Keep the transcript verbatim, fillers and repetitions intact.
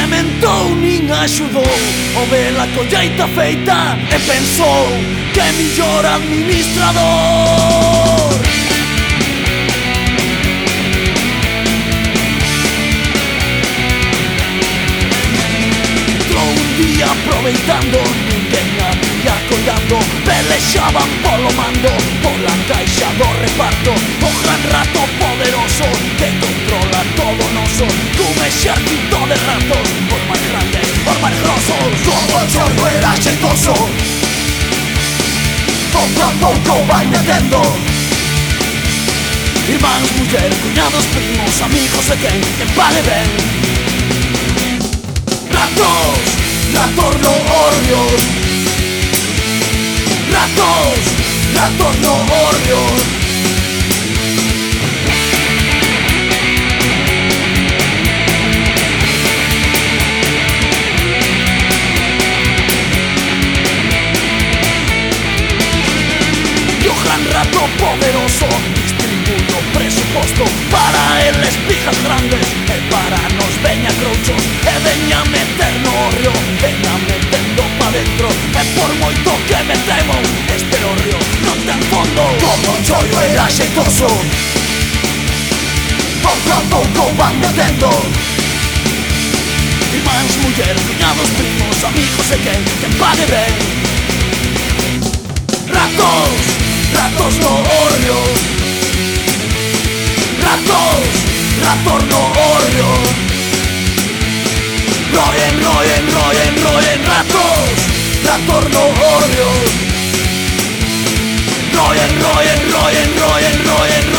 sementou nin axudou. O ver a colleita feita e pensou que millor administrador. Entrou un día aproveitando, ninguén había collando, pelexaban polo mando, pola caixa do reparto. O gran rato poderoso que controla todo noso, cun exército de ratos, os máis grandes, os máis grosos. Todo o chollo era xeitoso, pouco a pouco vai metendo irmáns, muller, cuñados, primos, amigos e quen, quen pague ben. Ratos, ratos no orrio, ratos, ratos no orrio. Y o gran rato poderoso distribuye o presuposto para eles pijas grandes e para nos veña crouchos, e veña meter no orrio, veña metendo pa dentro. E por moito que metemos, este orrio non ten fondo. Como o chollo era xeitoso, pouco a pouco van metendo irmáns, muller, cuñados, primos, amigos e quen, quen pague ben. Ratos, ratos no orrio, ratos, ratos no orrio. Roen, roen, roen, roen, ratos, ratos no orrio. Roen, roen, roen, roen, roen, roen.